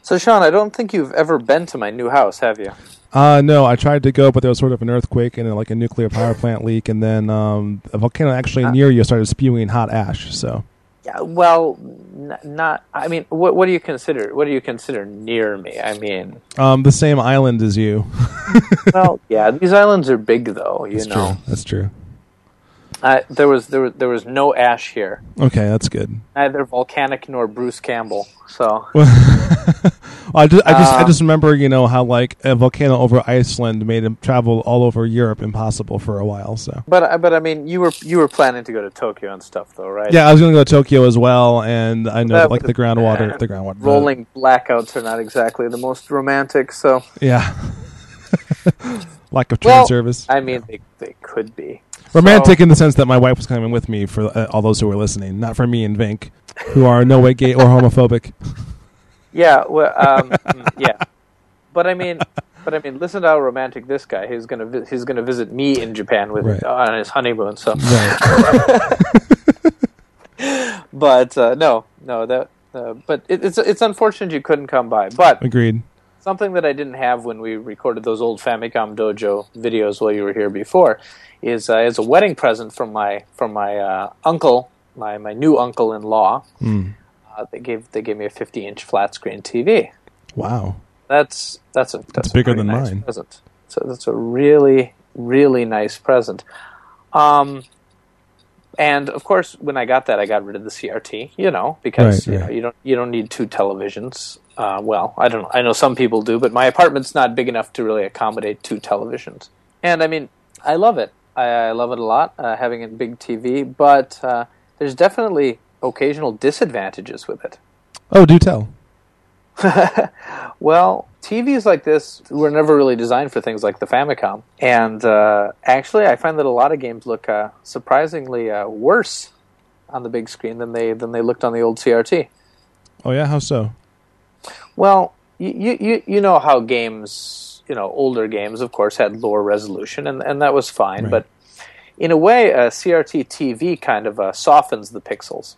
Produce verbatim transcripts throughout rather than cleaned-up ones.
So, Sean, I don't think you've ever been to my new house, have you? Uh, no, I tried to go, but there was sort of an earthquake and like a nuclear power plant leak, and then um, a volcano actually near you started spewing hot ash. So, yeah, well, n- not. I mean, what what do you consider? What do you consider near me? I mean, um, the same island as you. well, yeah, these islands are big, though. You That's know, true. That's true. Uh, there was there was there was no ash here. Okay, that's good. Neither volcanic nor Bruce Campbell. So, well, I just I just, uh, I just remember, you know, how like a volcano over Iceland made him travel all over Europe impossible for a while. So, but but I mean, you were you were planning to go to Tokyo and stuff, though, right? Yeah, I was going to go to Tokyo as well, and I know That that, like was- the groundwater, the groundwater, Rolling blackouts are not exactly the most romantic. So, yeah, lack of train well, service. I mean, they they could be. Romantic So- in the sense that my wife was coming with me for uh, all those who were listening, not for me and Vink, who are in no way gay or homophobic. Yeah, well, um, mm, yeah, but I mean, but I mean, listen to how romantic this guy. He's gonna vi- he's gonna visit me in Japan with Right. on his honeymoon. So, Right. but uh, no, no, that. Uh, but it, it's it's unfortunate you couldn't come by. But Agreed. something that I didn't have when we recorded those old Famicom Dojo videos while you were here before is uh, as a wedding present from my from my uh, uncle, my, my new uncle-in-law. Mm. Uh, they gave they gave me a fifty inch flat screen T V. Wow. That's that's a that's, That's a bigger pretty than nice mine. present. So that's a really really nice present. Um, and of course, when I got that, I got rid of the C R T. You know, because Right, you right. know you don't you don't need two televisions. Uh, well, I don't know. I know some people do, but my apartment's not big enough to really accommodate two televisions. And I mean, I love it. I, I love it a lot, uh, having a big T V. But uh, there's definitely occasional disadvantages with it. Oh, do tell. Well, T Vs like this were never really designed for things like the Famicom. And uh, actually, I find that a lot of games look uh, surprisingly uh, worse on the big screen than they than they looked on the old C R T. Oh yeah, how so? Well, you you you know how games, you know, older games, of course, had lower resolution, and, and that was fine. Right. But in a way, a C R T T V kind of uh, softens the pixels.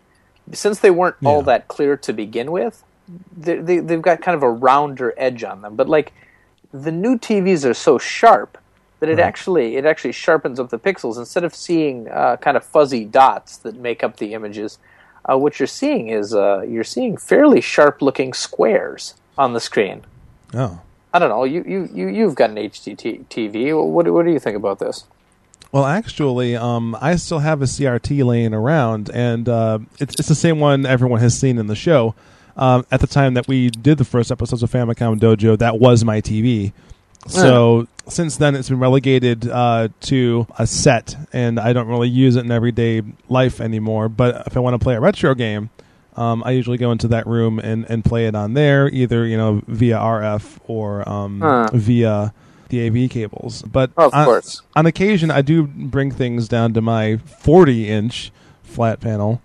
Since they weren't all Yeah. that clear to begin with, they, they, they've got kind of a rounder edge on them. But like the new T Vs are so sharp that it Right. actually it actually sharpens up the pixels. Instead of seeing uh, kind of fuzzy dots that make up the images, uh, what you're seeing is uh, you're seeing fairly sharp-looking squares on the screen. Oh. I don't know. You you you you've got an H D T V. What what do you think about this? Well, actually, um, I still have a C R T laying around, and uh, it's, it's the same one everyone has seen in the show. Um, at the time that we did the first episodes of Famicom Dojo, that was my T V. So since then, it's been relegated uh, to a set, and I don't really use it in everyday life anymore. But if I want to play a retro game, um, I usually go into that room and, and play it on there, either you know via R F or um, Huh. via the A V cables. But Of on, course. on occasion, I do bring things down to my forty inch flat panel.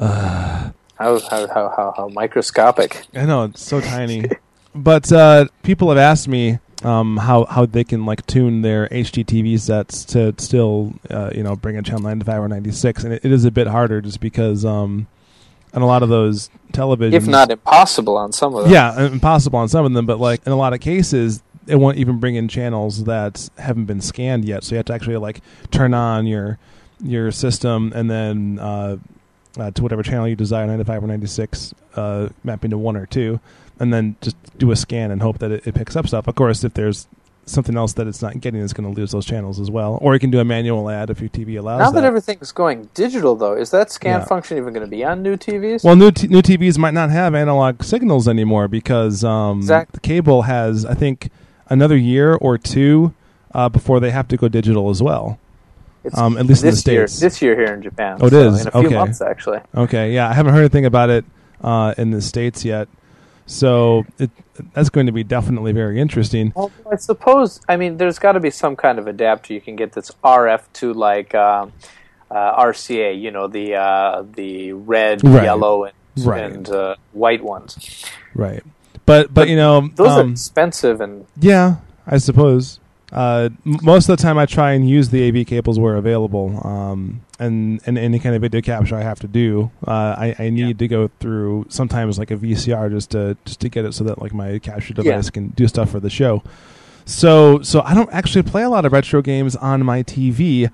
Uh, How how how how, how microscopic. I know it's so tiny, but uh, people have asked me um, how how they can like tune their H D T V sets to still uh, you know bring a channel ninety-five or ninety-six, and it, it is a bit harder just because um, on a lot of those televisions, If not impossible on some of them. yeah, impossible on some of them, but like in a lot of cases, it won't even bring in channels that haven't been scanned yet. So you have to actually like turn on your your system and then uh, uh, to whatever channel you desire, ninety-five or ninety-six, uh, mapping to one or two, and then just do a scan and hope that it, it picks up stuff. Of course, if there's something else that it's not getting, it's going to lose those channels as well. Or you can do a manual add if your T V allows Now that that. everything's going digital, though, is that scan Yeah. function even going to be on new T Vs? Well, new t- new T Vs might not have analog signals anymore because um, Exact- the cable has, I think, another year or two uh, before they have to go digital as well. It's um, at least in the this year, States. This year here in Japan. Oh, it so is? in a few Okay. months, actually. Okay, yeah, I haven't heard anything about it uh, in the States yet, so it, that's going to be definitely very interesting. Well, I suppose, I mean, there's got to be some kind of adapter you can get that's R F to, like, um, uh, R C A, you know, the uh, the red, Right. yellow, and, Right. and uh, white ones. Right, but but you know, Those are um, expensive, and yeah, I suppose. Uh, m- most of the time, I try and use the A V cables where available, um, and and any kind of video capture I have to do, uh, I, I need yeah. to go through sometimes like a V C R just to just to get it so that like my capture device yeah. can do stuff for the show. So so I don't actually play a lot of retro games on my T V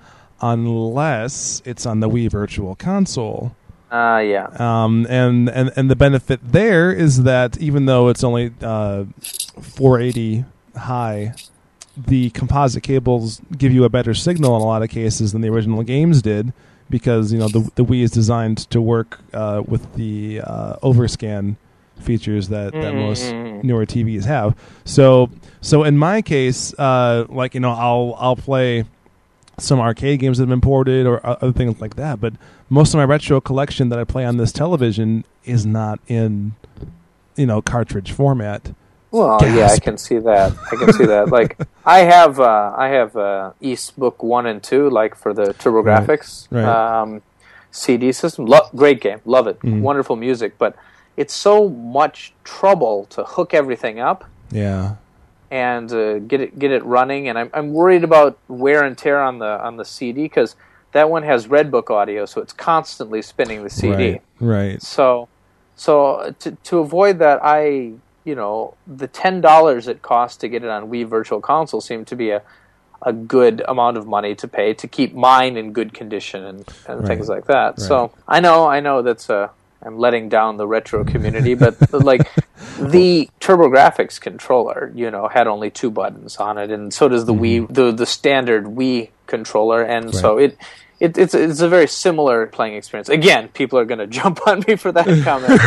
unless it's on the Wii Virtual Console. Uh, yeah. Um, and, and, and the benefit there is that even though it's only uh, four eighty high, the composite cables give you a better signal in a lot of cases than the original games did, because you know the the Wii is designed to work uh, with the uh, overscan features that, that mm-hmm. most newer T Vs have. So so in my case, uh, like you know, I'll I'll play some arcade games that have been ported or other things like that, but most of my retro collection that I play on this television is not in, you know, cartridge format. Well, Gasp. yeah, I can see that. I can see that. Like, I have, uh, I have uh, East Book One and Two, like for the TurboGrafx right. Right. Um, C D system. Lo- great game, love it, mm. wonderful music. But it's so much trouble to hook everything up. Yeah. And uh, get it get it running, and I'm I'm worried about wear and tear on the on the C D because that one has Redbook audio, so it's constantly spinning the C D. Right. Right. So, so to to avoid that, I you know the ten dollars it costs to get it on Wii Virtual Console seemed to be a a good amount of money to pay to keep mine in good condition and, and right. things like that. Right. So I know I know that's a. I'm letting down the retro community, but like the TurboGrafx controller, you know, had only two buttons on it, and so does the mm-hmm. Wii, the the standard Wii controller, and right. so it, it it's it's a very similar playing experience. Again, people are going to jump on me for that comment.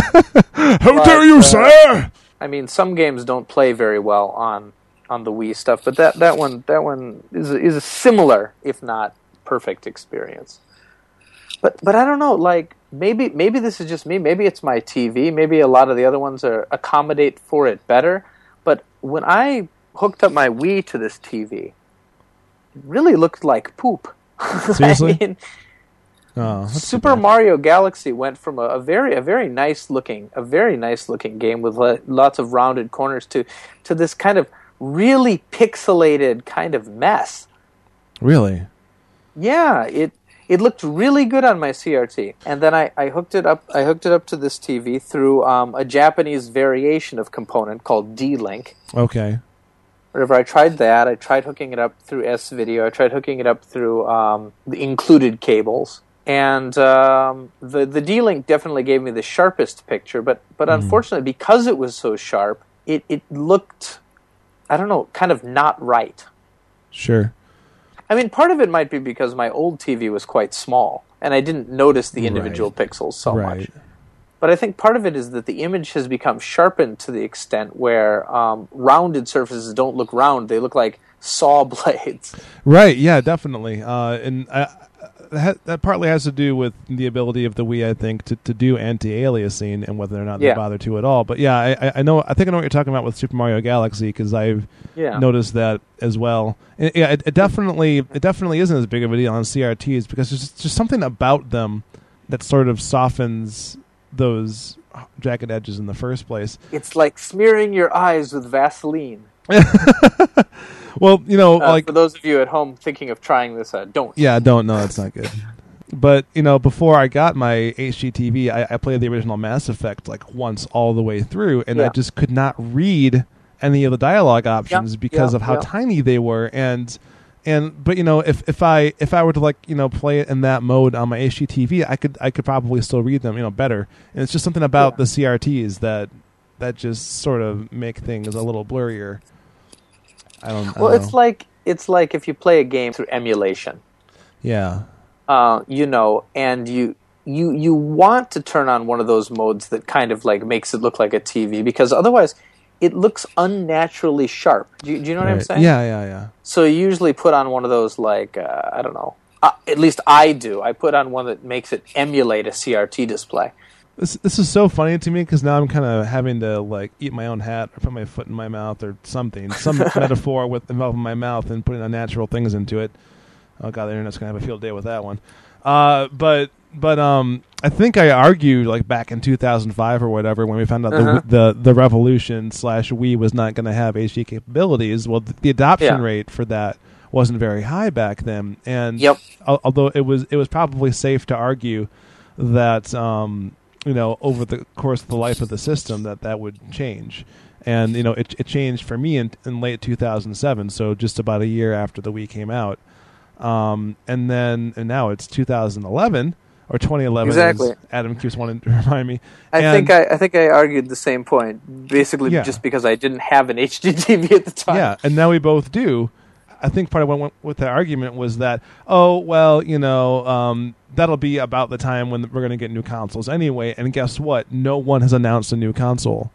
How but, dare you, uh, sir! I mean, some games don't play very well on on the Wii stuff, but that, that one that one is a, is a similar, if not perfect, experience. But but I don't know, like. Maybe maybe this is just me. Maybe it's my T V. Maybe a lot of the other ones are accommodate for it better. But when I hooked up my Wii to this T V, it really looked like poop. Seriously? I mean, oh, Super Mario Galaxy went from a, a very a very nice looking a very nice looking game with lo- lots of rounded corners to to this kind of really pixelated kind of mess. Really? Yeah, it. It looked really good on my C R T, and then I, I hooked it up. I hooked it up to this T V through um, a Japanese variation of component called D-Link. Okay. Whenever I tried that, I tried hooking it up through S-Video. I tried hooking it up through um, the included cables, and um, the the D-Link definitely gave me the sharpest picture. But but mm. unfortunately, because it was so sharp, it it looked, I don't know, kind of not right. Sure. I mean, part of it might be because my old T V was quite small, and I didn't notice the individual right. pixels so right. much. But I think part of it is that the image has become sharpened to the extent where um, rounded surfaces don't look round; they look like saw blades. Right? Yeah, definitely. Uh, and I, that, that partly has to do with the ability of the Wii, I think, to, to do anti-aliasing and whether or not they yeah. bother to at all. But yeah, I, I know. I think I know what you're talking about with Super Mario Galaxy because I've yeah. noticed that as well. And yeah, it, it definitely it definitely isn't as big of a deal on C R Ts because there's just something about them that sort of softens those jagged edges in the first place. It's like smearing your eyes with Vaseline. Well, you know, uh, like for those of you at home thinking of trying this, uh, don't. Yeah, don't. No, that's not good. But you know, before I got my H D T V, I, I played the original Mass Effect like once all the way through, and yeah. I just could not read any of the dialogue options yep, because yep, of how yep. tiny they were. And and but you know, if, if I if I were to like you know play it in that mode on my H D T V, I could I could probably still read them you know better. And it's just something about yeah. the C R Ts that that just sort of make things a little blurrier. I don't. Well, I don't it's know. like it's like if you play a game through emulation. Yeah. Uh, you know, and you you you want to turn on one of those modes that kind of like makes it look like a T V because otherwise it looks unnaturally sharp. Do you, do you know what right. I'm saying? Yeah, yeah, yeah. So you usually put on one of those like uh, I don't know. Uh, at least I do. I put on one that makes it emulate a C R T display. This this is so funny to me because now I'm kind of having to like eat my own hat or put my foot in my mouth or something, some metaphor with involving my mouth and putting unnatural things into it. Oh god, the internet's gonna have a field day with that one. Uh, but but um, I think I argued like back in two thousand five or whatever when we found out Uh-huh. the, the the Revolution slash Wii was not going to have H D capabilities. Well, th- the adoption Yeah. rate for that wasn't very high back then, and Yep. al- although it was it was probably safe to argue that um, you know over the course of the life of the system that that would change. And, you know, it it changed for me in, in late two thousand seven, so just about a year after the Wii came out. Um, and then, and now it's two thousand eleven, or twenty eleven, Exactly. as Adam keeps wanting to remind me. I And- think I, I think I argued the same point, basically Yeah. just because I didn't have an H D T V at the time. Yeah, and now we both do. I think part of what went with the argument was that, oh, well, you know, um, that'll be about the time when we're going to get new consoles anyway. And guess what? No one has announced a new console.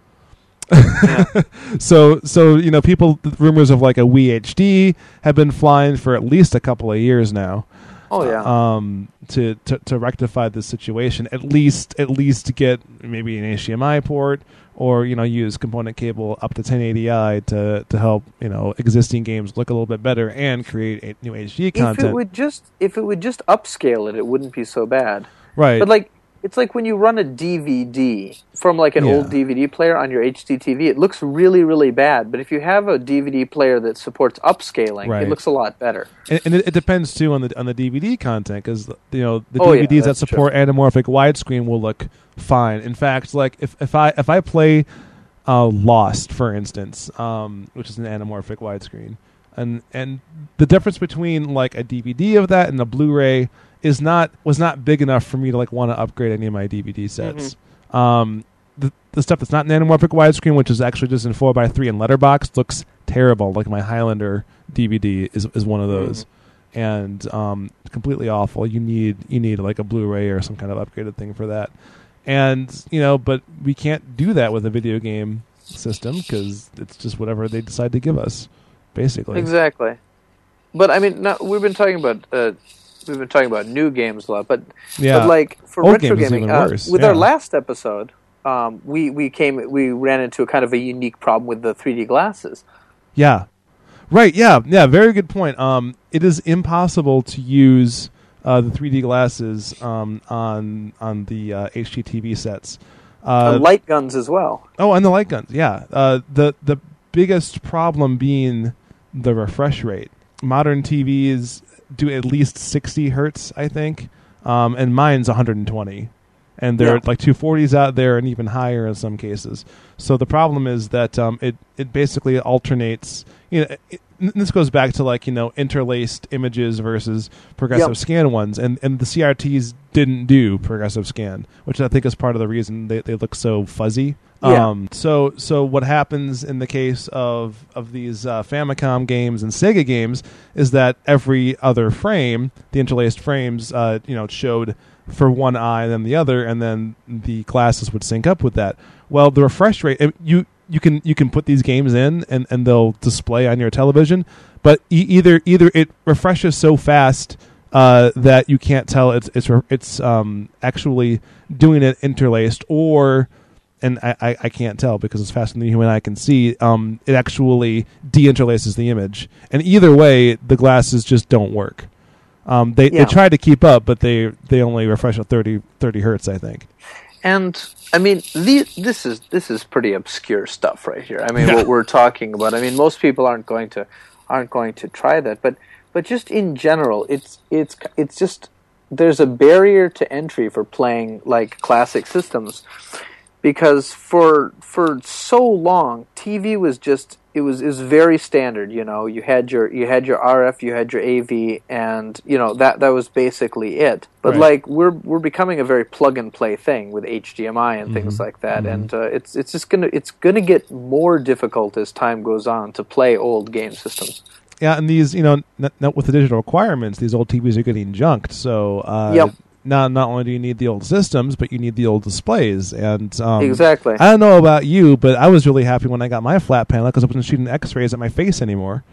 Yeah. so, so you know, people, rumors of like a Wii H D have been flying for at least a couple of years now. Oh yeah. Um, to, to to rectify this situation, at least at least to get maybe an H D M I port, or you know, use component cable up to ten eighty i to to help you know existing games look a little bit better and create a new H D content. If it would just if it would just upscale it, it wouldn't be so bad. Right. But like it's like when you run a D V D from like an Yeah. old D V D player on your H D T V, it looks really really bad. But if you have a D V D player that supports upscaling, Right. it looks a lot better. And, and it, it depends too on the on the D V D content, because you know the Oh, yeah, D V Ds that that's support anamorphic widescreen will look fine. In fact, like if, if I if I play uh, Lost, for instance, um, which is an anamorphic widescreen, and and the difference between like a D V D of that and a Blu-ray is not was not big enough for me to like want to upgrade any of my D V D sets. Mm-hmm. Um, the the stuff that's not in anamorphic widescreen, which is actually just in four by three and letterbox, looks terrible. Like my Highlander D V D is is one of those. Mm-hmm. And um, completely awful. You need you need like a Blu-ray or some kind of upgraded thing for that. And you know, but we can't do that with a video game system because it's just whatever they decide to give us, basically. Exactly. But I mean, no, we've been talking about uh, we've been talking about new games a lot, but Yeah. but like for Old retro games is gaming, even uh, worse, with yeah. our last episode, um, we we came we ran into a kind of a unique problem with the three D glasses. Yeah. Right. Yeah. Yeah. Very good point. Um, it is impossible to use uh, the three D glasses um, on on the uh, H D T V sets. Uh, Uh, light guns as well. Oh, and the light guns, yeah. Uh, the the biggest problem being the refresh rate. Modern T Vs do at least sixty hertz, I think, um, and mine's one hundred twenty. And there Yeah. are like two forties out there and even higher in some cases. So the problem is that um, it, it basically alternates. You know, it, and this goes back to like, you know, interlaced images versus progressive Yep. scan ones. And, and the C R Ts didn't do progressive scan, which I think is part of the reason they, they look so fuzzy. Yeah. Um, so so what happens in the case of of these uh, Famicom games and Sega games is that every other frame, the interlaced frames, uh, you know, showed for one eye and then the other, and then the glasses would sync up with that. Well, the refresh rate, it- you you can you can put these games in and, and they'll display on your television, but e- either either it refreshes so fast uh, that you can't tell it's it's re- it's um, actually doing it interlaced, or and I, I, I can't tell because it's faster than the human eye can see. Um, it actually de-interlaces the image, and either way, the glasses just don't work. Um, they Yeah. they try to keep up, but they they only refresh at thirty, thirty hertz, I think. And I mean, the, this is this is pretty obscure stuff right here. I mean, Yeah. what we're talking about. I mean, most people aren't going to aren't going to try that, but but just in general, it's it's it's just there's a barrier to entry for playing like classic systems, because for for so long, T V was just it was is very standard. You know, you had your you had your R F, you had your A V, and you know that that was basically it. But Right. like we're we're becoming a very plug and play thing with H D M I and things Mm-hmm. like that, and uh, it's it's just gonna it's gonna get more difficult as time goes on to play old game systems. Yeah, and these, you know, not, not with the digital requirements, these old T Vs are getting junked. So uh, Yep. not not only do you need the old systems, but you need the old displays. And um, Exactly. I don't know about you, but I was really happy when I got my flat panel because I wasn't shooting X-rays at my face anymore.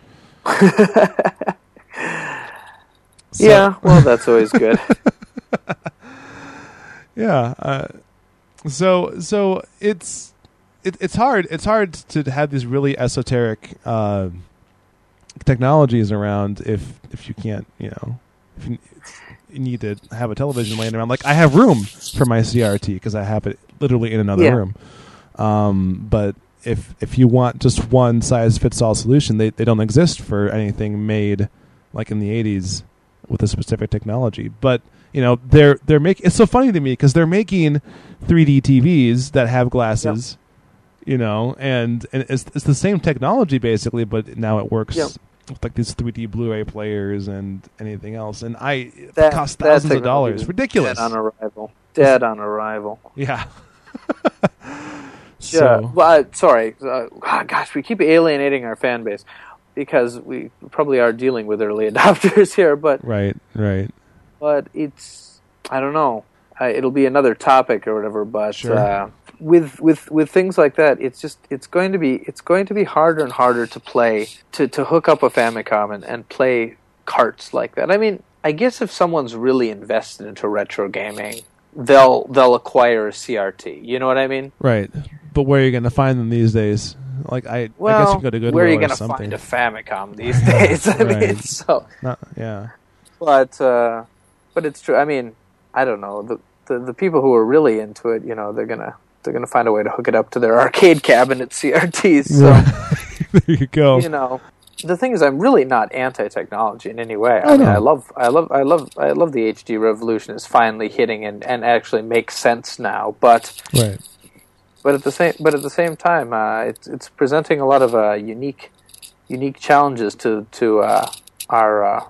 So- Yeah, well, that's always good. Yeah. Uh, so so it's it, it's hard. It's hard to have these really esoteric uh, technologies around if if you can't, you know, if you, need to have a television laying around. Like I have room for my C R T because I have it literally in another yeah. room. Um, but if if you want just one size fits all solution, they they don't exist for anything made like in the eighties with a specific technology. But you know they're they're making. It's so funny to me because they're making three D T Vs that have glasses. Yep. You know, and, and it's it's the same technology basically, but now it works yep. with like these three D Blu-ray players and anything else. And I that, it costs thousands of dollars. Is Ridiculous. Dead on arrival. Dead on arrival. Yeah. so. Yeah. Well, uh, sorry. Uh, gosh, we keep alienating our fan base because we probably are dealing with early adopters here. But right, right. But it's I don't know. Uh, it'll be another topic or whatever. But. Sure. Uh, With with with things like that, it's just it's going to be it's going to be harder and harder to play to, to hook up a Famicom and, and play carts like that. I mean, I guess if someone's really invested into retro gaming, they'll they'll acquire a C R T. You know what I mean? Right. But where are you going to find them these days? Like I, well, I guess you can go to Goodwill where are you going to find a Famicom these days? I right. mean, so Not, yeah. But uh, but it's true. I mean, I don't know the, the the people who are really into it. You know, they're gonna. They're going to find a way to hook it up to their arcade cabinet C R Ts. So, there you go. You know, the thing is, I'm really not anti-technology in any way. I oh, mean, no. I love, I love, I love, I love the H D revolution is finally hitting and, and actually makes sense now. But, right. but at the same, but at the same time, uh, it's it's presenting a lot of uh, unique, unique challenges to to uh, our uh,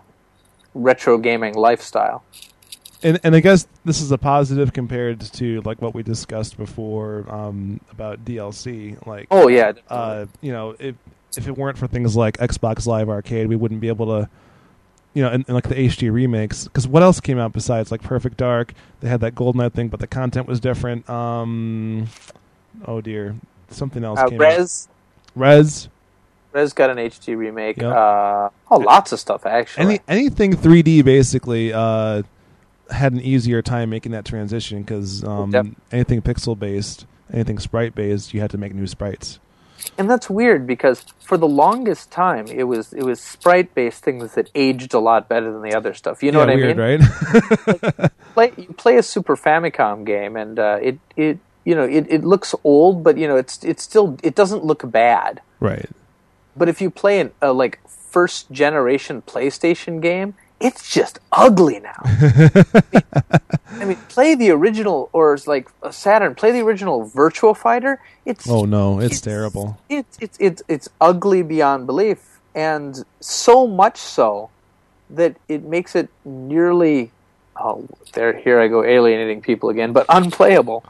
retro gaming lifestyle. And and I guess this is a positive compared to like what we discussed before um, about D L C. Like, oh yeah, uh, you know, if if it weren't for things like Xbox Live Arcade, we wouldn't be able to, you know, and, and like the H D remakes. Because what else came out besides like Perfect Dark? They had that GoldenEye thing, but the content was different. Um, oh dear, something else uh, came Rez. out. Rez. Rez got an H D remake. Yep. Uh, oh, lots of stuff actually. Any anything three D basically. Uh, had an easier time making that transition because um, yep. anything pixel based, anything sprite based, you had to make new sprites. And that's weird because for the longest time it was it was sprite based things that aged a lot better than the other stuff. You know yeah, what weird, I mean? Right? like, play you play a Super Famicom game and uh, it it you know it, it looks old, but you know it's it's still it doesn't look bad. Right. But if you play an, a like first generation PlayStation game, it's just ugly now. I, mean, I mean, play the original, or it's like a Saturn. Play the original Virtua Fighter. It's oh no, it's, it's terrible. It's it's it's it's ugly beyond belief, and so much so that it makes it nearly. Oh, there, here I go alienating people again, but unplayable.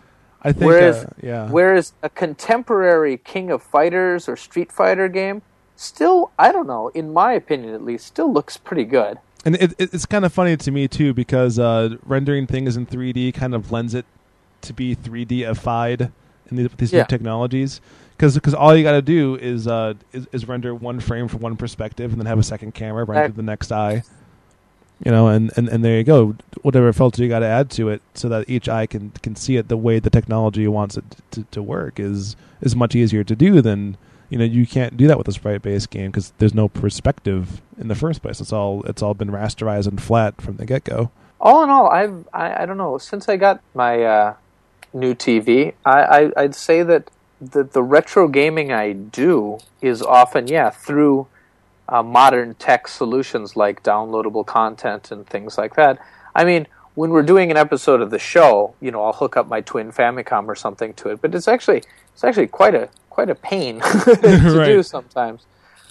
I think. Whereas, uh, yeah. Whereas a contemporary King of Fighters or Street Fighter game. Still, I don't know, in my opinion at least, still looks pretty good. And it, it, it's kind of funny to me, too, because uh, rendering things in three D kind of lends it to be three D-ified in these, these yeah. new technologies. Because all you got to do is, uh, is is render one frame from one perspective and then have a second camera run that, through the next eye. You know, and, and, and there you go. Whatever filter you got to add to it so that each eye can, can see it the way the technology wants it to, to work is is much easier to do than... You know, you can't do that with a sprite-based game because there's no perspective in the first place. It's all it's all been rasterized and flat from the get-go. All in all, I've I, I don't know. Since I got my uh, new T V, I, I I'd say that the the retro gaming I do is often yeah through uh, modern tech solutions like downloadable content and things like that. I mean, when we're doing an episode of the show, you know, I'll hook up my twin Famicom or something to it, but it's actually it's actually quite a quite a pain to right. do sometimes,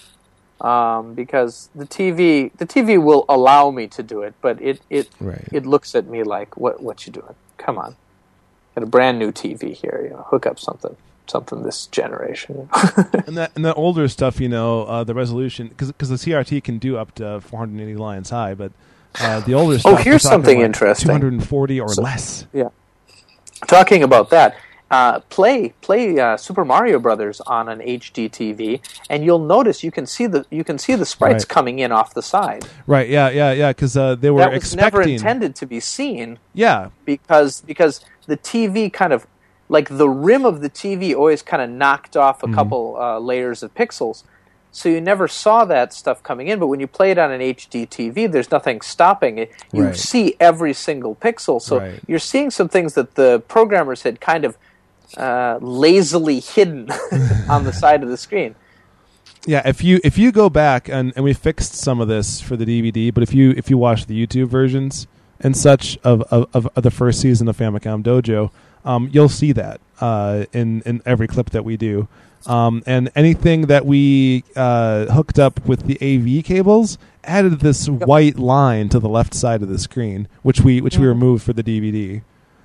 um, because the T V the T V will allow me to do it, but it it right. it looks at me like what what you doing? Come on, got a brand new T V here, you know, hook up something something this generation. and that and that older stuff, you know, uh, the resolution because because the C R T can do up to four hundred eighty lines high, but uh, the older stuff. Oh, here's something like interesting. two hundred forty or so, less. Yeah, talking about that. Uh, play play uh, Super Mario Brothers on an H D T V, and you'll notice you can see the you can see the sprites right. coming in off the side. Right? Yeah, yeah, yeah. Because uh, they were that was expecting. never intended to be seen. Yeah, because because the T V kind of like the rim of the T V always kind of knocked off a mm-hmm. couple uh, layers of pixels, so you never saw that stuff coming in. But when you play it on an H D T V, there's nothing stopping it. You Right. see every single pixel, so Right. you're seeing some things that the programmers had kind of uh, lazily hidden on the side of the screen. Yeah, if you if you go back and, and we fixed some of this for the D V D, but if you if you watch the YouTube versions and such of of, of, of the first season of Famicom Dojo, um, you'll see that uh, in in every clip that we do. Um, and anything that we uh, hooked up with the A V cables added this Yep. white line to the left side of the screen, which we which we Mhm. removed for the D V D.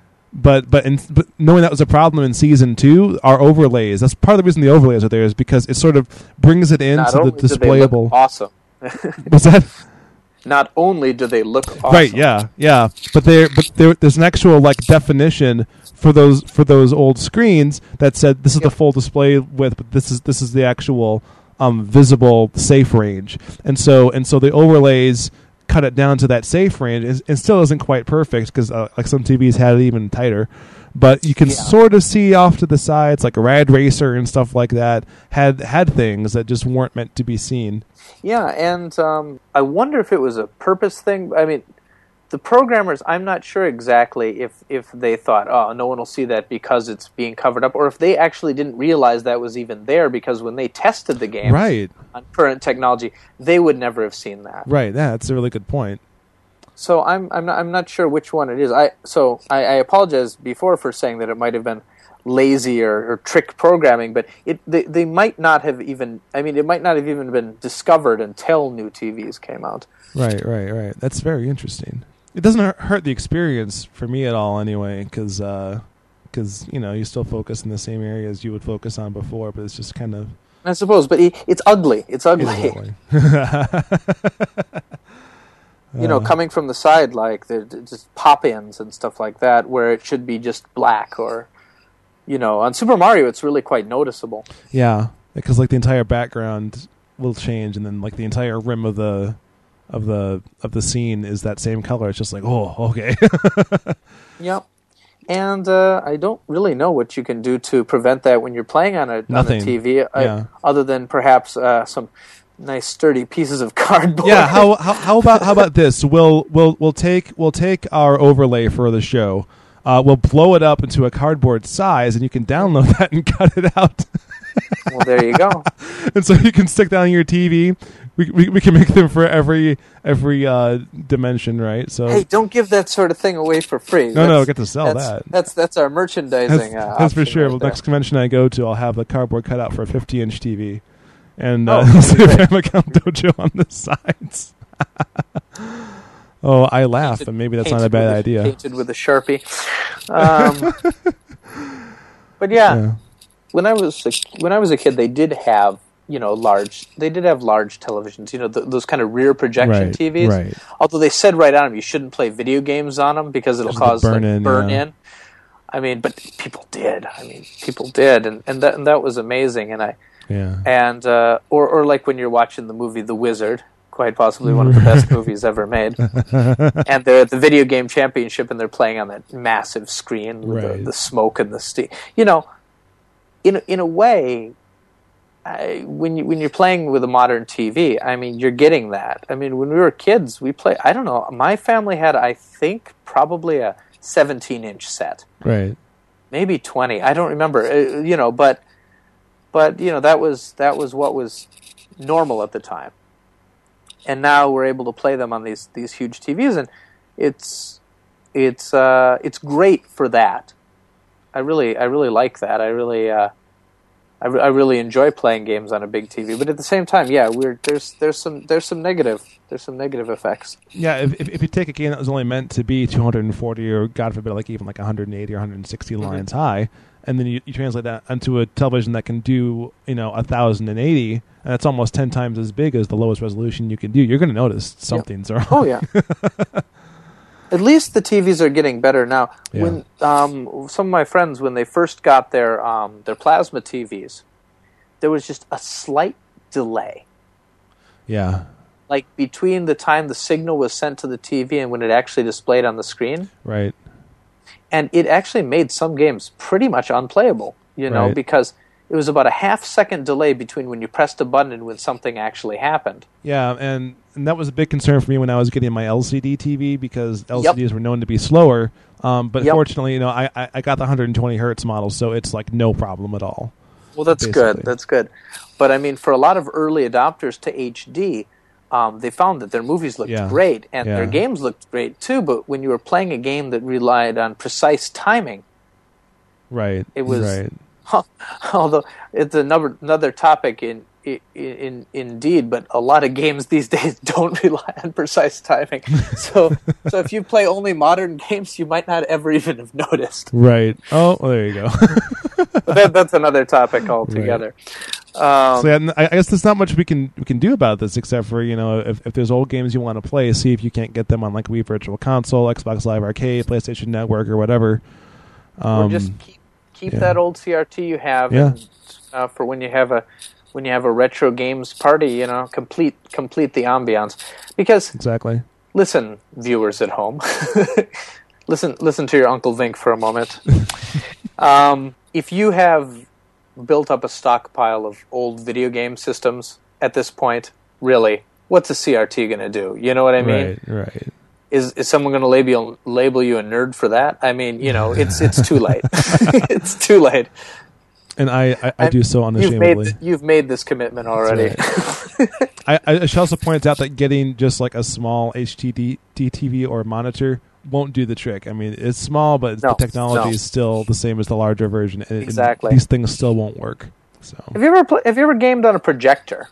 But but, in, but knowing that was a problem in season two, our overlays, that's part of the reason the overlays are there, is because it sort of brings it Not into the only do they look displayable. awesome. What's that? Not only do they look awesome. Right, yeah, yeah. But there but there there's an actual like definition for those for those old screens that said this is Yep. the full display width, but this is this is the actual um, visible safe range. And so and so the overlays cut it down to that safe range. It, it still isn't quite perfect because uh, like some T Vs had it even tighter. But you can Yeah. sort of see off to the sides, like Rad Racer and stuff like that, had had things that just weren't meant to be seen. Yeah, and um, I wonder if it was a purpose thing. I mean, the programmers, I'm not sure exactly if, if they thought, oh, no one will see that because it's being covered up, or if they actually didn't realize that was even there, because when they tested the game Right, on current technology, they would never have seen that. right. Yeah, that's a really good point. So I'm I'm not I'm not sure which one it is. I so I, I apologize before for saying that it might have been lazy or, or trick programming, but it they, they might not have even. I mean, it might not have even been discovered until new T Vs came out. Right, right, right. That's very interesting. It doesn't hu- hurt the experience for me at all, anyway, because because you know you still focus in the same areas you would focus on before, but it's just kind of I suppose, but it, it's ugly. It's ugly. it is ugly. You know, Uh, coming from the side, like the the- just pop-ins and stuff like that, where it should be just black, or you know, on Super Mario, it's really quite noticeable. yeah, because like the entire background will change, and then like the entire rim of the of the of the scene is that same color. It's just like, oh, okay. Yep. And uh, I don't really know what you can do to prevent that when you're playing on a, on a Nothing. T V, uh, Yeah. other than perhaps uh, some nice sturdy pieces of cardboard. Yeah, how, how how about how about this? We'll we'll we'll take we'll take our overlay for the show. Uh, we'll blow it up into a cardboard size, and you can download that and cut it out. Well, there you go. And so you can stick that on your T V. We we, we can make them for every every uh, dimension, right? So Hey, don't give that sort of thing away for free. no, no, I That's- get to sell that's, that. That's that's our That's, merchandising. uh, that's for option sure. right Well, there. next convention I go to, I'll have the cardboard cut out for a fifty-inch T V, and Oh, uh, that'd say be great. Famicom Dojo on the sides. Oh, I laugh, Painted- and maybe that's not a painted bad with idea. Painted with a Sharpie. Um, but yeah, Yeah. when I was a, when I was a kid, they did have you know large. They did have large televisions. You know th- those kind of rear projection Right, T Vs. right. Although they said right on them you shouldn't play video games on them because it'll Because of the cause burn like, in, burn yeah. in. I mean, but people did. I mean, people did, and and that and that was amazing. And I Yeah. and uh, or or like when you're watching the movie The Wizard, quite possibly one of the best movies ever made. And they're at the video game championship, and they're playing on that massive screen with Right. the, the smoke and the steam. You know, in a- in a way, I, when you when you're playing with a modern T V, I mean, you're getting that. I mean, when we were kids, we play. I don't know. My family had, I think, probably a seventeen inch set, Right. maybe twenty. I don't remember. Uh, you know, but but you know that was that was what was normal at the time. And now we're able to play them on these these huge T Vs, and it's it's uh, it's great for that. I really I really like that. I really uh, I, re- I really enjoy playing games on a big T V. But at the same time, yeah, we're there's there's some there's some negative there's some negative effects. Yeah, if, if if you take a game that was only meant to be two hundred forty or God forbid, like even like one hundred eighty or one hundred sixty Mm-hmm. lines high, and then you, you translate that onto a television that can do you know one thousand eighty, and it's almost ten times as big as the lowest resolution you can do, you're going to notice something's wrong. Oh yeah. At least the T Vs are getting better now. Yeah. When um, some of my friends, when they first got their um, their plasma T Vs, there was just a slight delay, Yeah, like between the time the signal was sent to the T V and when it actually displayed on the screen, right. and it actually made some games pretty much unplayable. You know, Right. because it was about a half second delay between when you pressed a button and when something actually happened. Yeah, and, and that was a big concern for me when I was getting my L C D T V because L C Ds yep. were known to be slower. Um, but yep. fortunately, you know, I, I, I got the one hundred twenty hertz model, so it's like no problem at all. Well, that's basically. good. That's good. But I mean, for a lot of early adopters to H D, um, they found that their movies looked yeah. great and yeah. their games looked great too. But when you were playing a game that relied on precise timing, right, it was. Right. Although it's another another topic in, in in indeed, but a lot of games these days don't rely on precise timing. So so if you play only modern games, you might not ever even have noticed. Right. Oh, well, there you go. But that, that's another topic altogether. Right. Um, so yeah, I guess there's not much we can we can do about this except for, you know, if, if there's old games you want to play, see if you can't get them on like Wii Virtual Console, Xbox Live Arcade, PlayStation Network, or whatever. Um, or just keep keep yeah. that old C R T you have, yeah. and, uh, for when you have a when you have a retro games party. You know, complete complete the ambiance. Because exactly. Listen, viewers at home, listen listen to your Uncle Vink for a moment. um, if you have built up a stockpile of old video game systems at this point, really, what's a C R T going to do? You know what I mean? Right, right. Is is someone going to label label you a nerd for that? I mean, you know, it's it's too late. It's too late. And I, I, I do so unashamedly. You've made, you've made this commitment already. Right. I, I should also point out that getting just like a small H D T V or monitor won't do the trick. I mean, it's small, but no, the technology no. is still the same as the larger version. And, exactly. And these things still won't work. So. Have you ever pl- have you ever gamed on a projector?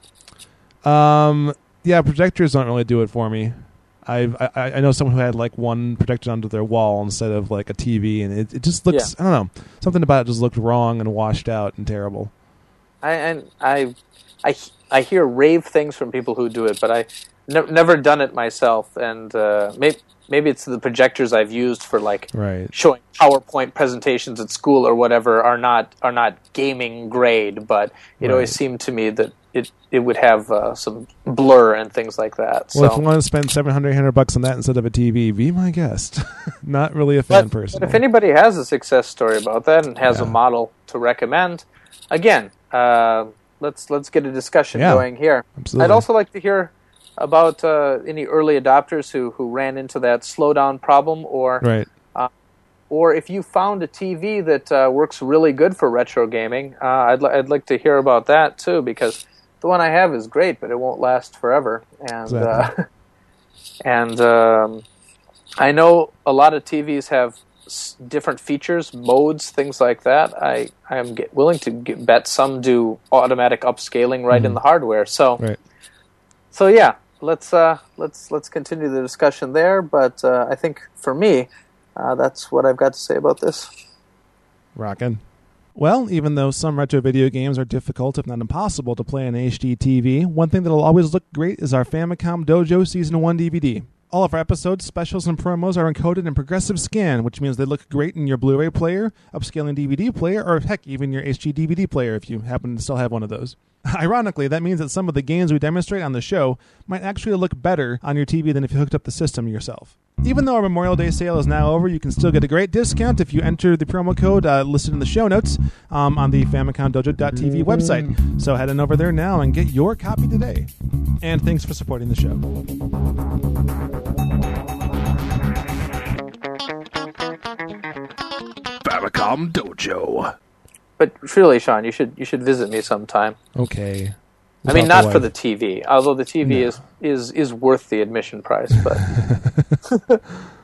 Um. Yeah, projectors don't really do it for me. I've, I I know someone who had like one projected onto their wall instead of like a T V, and it, it just looks, yeah. I don't know, something about it just looked wrong and washed out and terrible. I and I, I, I hear rave things from people who do it, but I ne- never done it myself, and uh, maybe maybe it's the projectors I've used for like right. showing PowerPoint presentations at school or whatever are not are not gaming grade, but it right. always seemed to me that it it would have uh, some blur and things like that. Well, so. if you want to spend seven hundred, eight hundred bucks on that instead of a T V, be my guest. Not really a fan but, person. But if anybody has a success story about that and has yeah. a model to recommend, again, uh, let's let's get a discussion yeah, going here. Absolutely. I'd also like to hear about uh, any early adopters who, who ran into that slowdown problem, or right. uh, or if you found a T V that uh, works really good for retro gaming. Uh, I'd li- I'd like to hear about that too, because the one I have is great, but it won't last forever. And exactly. uh, and um, I know a lot of T Vs have s- different features, modes, things like that. I I am get, willing to get, bet some do automatic upscaling right mm-hmm. in the hardware. So right. so yeah, let's uh, let's let's continue the discussion there. But uh, I think for me, uh, that's what I've got to say about this. Rockin'. Well, even though some retro video games are difficult, if not impossible, to play on H D T V, one thing that'll always look great is our Famicom Dojo Season one D V D. All of our episodes, specials, and promos are encoded in progressive scan, which means they look great in your Blu-ray player, upscaling D V D player, or heck, even your H D D V D player if you happen to still have one of those. Ironically, that means that some of the games we demonstrate on the show might actually look better on your T V than if you hooked up the system yourself. Even though our Memorial Day sale is now over, you can still get a great discount if you enter the promo code uh, listed in the show notes um, on the Famicom Dojo dot T V website. So head on over there now and get your copy today. And thanks for supporting the show. Famicom Dojo. But really, Sean, you should you should visit me sometime. Okay. I mean, not for the T V, although the T V no. is, is, is worth the admission price, but...